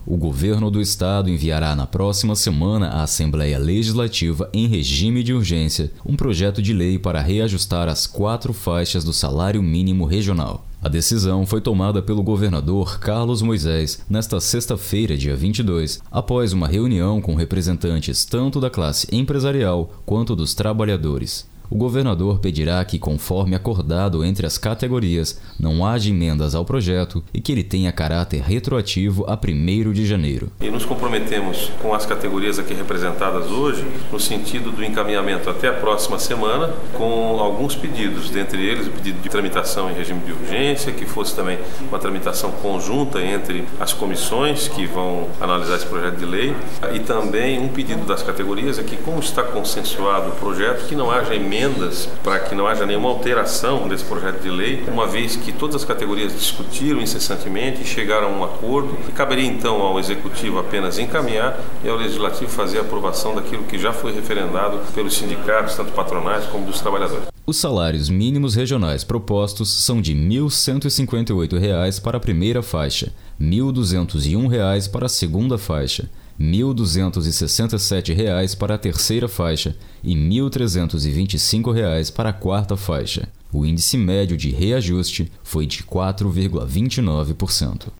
O governo do estado enviará na próxima semana à Assembleia Legislativa, em regime de urgência, um projeto de lei para reajustar as 4 faixas do salário mínimo regional. A decisão foi tomada pelo governador Carlos Moisés nesta sexta-feira, dia 22, após uma reunião com representantes tanto da classe empresarial quanto dos trabalhadores. O governador pedirá que, conforme acordado entre as categorias, não haja emendas ao projeto e que ele tenha caráter retroativo a 1º de janeiro. E nos comprometemos com as categorias aqui representadas hoje, no sentido do encaminhamento até a próxima semana, com alguns pedidos, dentre eles o pedido de tramitação em regime de urgência, que fosse também uma tramitação conjunta entre as comissões que vão analisar esse projeto de lei, e também um pedido das categorias é que, como está consensuado o projeto, que não haja emendas para que não haja nenhuma alteração desse projeto de lei, uma vez que todas as categorias discutiram incessantemente e chegaram a um acordo, e caberia então ao Executivo apenas encaminhar e ao Legislativo fazer a aprovação daquilo que já foi referendado pelos sindicatos, tanto patronais como dos trabalhadores. Os salários mínimos regionais propostos são de R$ 1.158 para a primeira faixa, R$ 1.201 para a segunda faixa, R$ 1.267 para a terceira faixa e R$ 1.325 para a quarta faixa. O índice médio de reajuste foi de 4,29%.